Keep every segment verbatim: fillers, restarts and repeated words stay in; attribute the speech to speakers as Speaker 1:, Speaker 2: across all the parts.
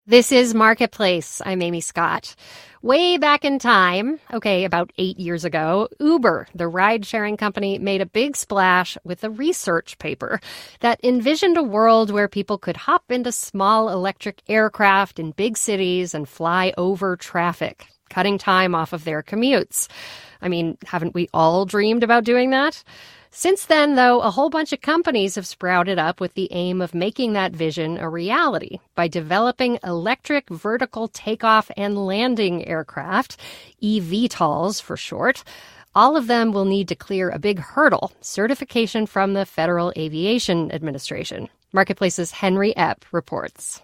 Speaker 1: This is Marketplace. I'm Amy Scott. Way back in time, okay, about eight years ago, Uber, the ride-sharing company, made a big splash with a research paper that envisioned a world where people could hop into small electric aircraft in big cities and fly over traffic, cutting time off of their commutes. I mean, haven't we all dreamed about doing that? Since then, though, a whole bunch of companies have sprouted up with the aim of making that vision a reality by developing electric vertical takeoff and landing aircraft, E V TOLs for short. All of them will need to clear a big hurdle, certification from the Federal Aviation Administration. Marketplace's Henry Epp reports.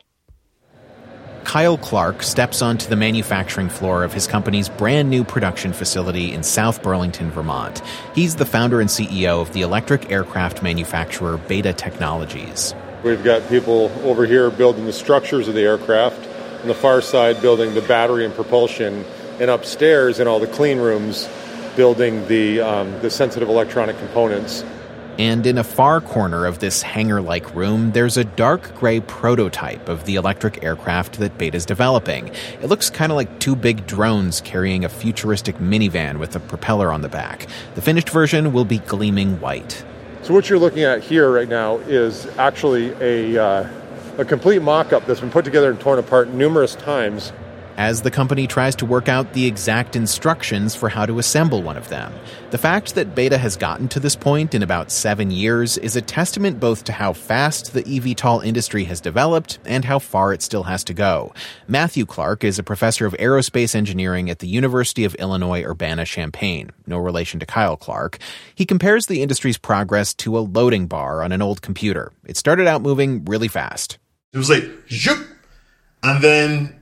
Speaker 2: Kyle Clark steps onto the manufacturing floor of his company's brand new production facility in South Burlington, Vermont. He's the founder and C E O of the electric aircraft manufacturer Beta Technologies.
Speaker 3: We've got people over here building the structures of the aircraft, on the far side building the battery and propulsion, and upstairs in all the clean rooms building the um, the sensitive electronic components.
Speaker 2: And in a far corner of this hangar-like room, there's a dark gray prototype of the electric aircraft that Beta's developing. It looks kind of like two big drones carrying a futuristic minivan with a propeller on the back. The finished version will be gleaming white.
Speaker 3: So what you're looking at here right now is actually a, uh, a complete mock-up that's been put together and torn apart numerous times,
Speaker 2: as the company tries to work out the exact instructions for how to assemble one of them. The fact that Beta has gotten to this point in about seven years is a testament both to how fast the E V TOL industry has developed and how far it still has to go. Matthew Clark is a professor of aerospace engineering at the University of Illinois Urbana-Champaign, no relation to Kyle Clark. He compares the industry's progress to a loading bar on an old computer. It started out moving really fast.
Speaker 4: It was like, zoop, and then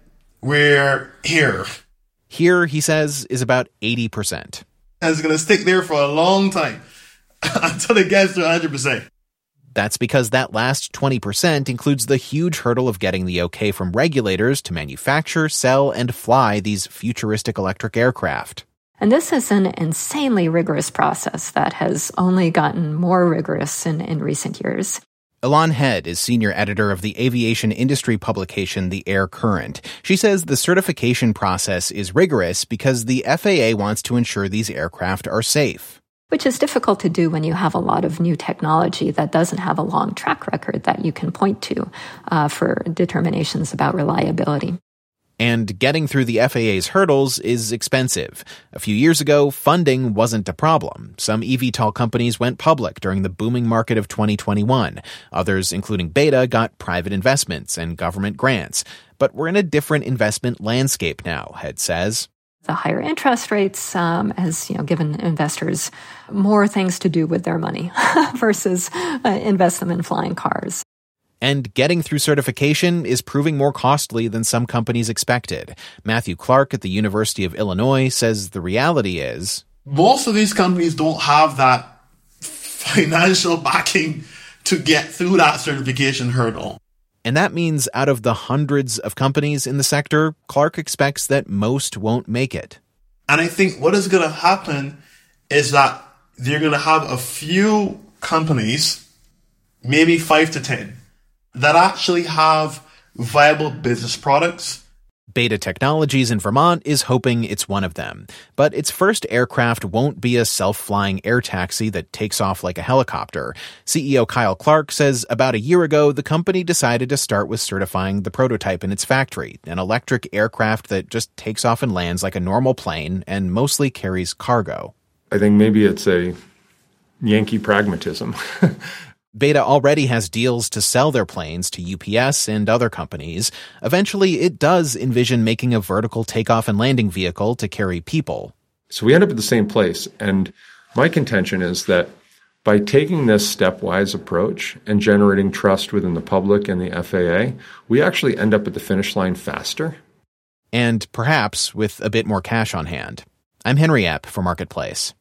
Speaker 4: we're here.
Speaker 2: Here, he says, is about eighty percent.
Speaker 4: And it's going to stick there for a long time until it gets to one hundred percent.
Speaker 2: That's because that last twenty percent includes the huge hurdle of getting the okay from regulators to manufacture, sell, and fly these futuristic electric aircraft.
Speaker 5: And this is an insanely rigorous process that has only gotten more rigorous in, in recent years.
Speaker 2: Elan Head is senior editor of the aviation industry publication The Air Current. She says the certification process is rigorous because the F A A wants to ensure these aircraft are safe.
Speaker 5: Which is difficult to do when you have a lot of new technology that doesn't have a long track record that you can point to uh, for determinations about reliability.
Speaker 2: And getting through the F A A's hurdles is expensive. A few years ago, funding wasn't a problem. Some E V TOL companies went public during the booming market of twenty twenty-one. Others, including Beta, got private investments and government grants. But we're in a different investment landscape now, Head says.
Speaker 5: The higher interest rates um, has, you know, given investors more things to do with their money versus uh, invest them in flying cars.
Speaker 2: And getting through certification is proving more costly than some companies expected. Matthew Clark at the University of Illinois says the reality is,
Speaker 4: most of these companies don't have that financial backing to get through that certification hurdle.
Speaker 2: And that means out of the hundreds of companies in the sector, Clark expects that most won't make it.
Speaker 4: And I think what is going to happen is that they're going to have a few companies, maybe five to ten, that actually have viable business products.
Speaker 2: Beta Technologies in Vermont is hoping it's one of them. But its first aircraft won't be a self-flying air taxi that takes off like a helicopter. C E O Kyle Clark says about a year ago, the company decided to start with certifying the prototype in its factory, an electric aircraft that just takes off and lands like a normal plane and mostly carries cargo.
Speaker 3: I think maybe it's a Yankee pragmatism.
Speaker 2: Beta already has deals to sell their planes to U P S and other companies. Eventually, it does envision making a vertical takeoff and landing vehicle to carry people.
Speaker 3: So we end up at the same place. And my contention is that by taking this stepwise approach and generating trust within the public and the F A A, we actually end up at the finish line faster.
Speaker 2: And perhaps with a bit more cash on hand. I'm Henry Epp for Marketplace.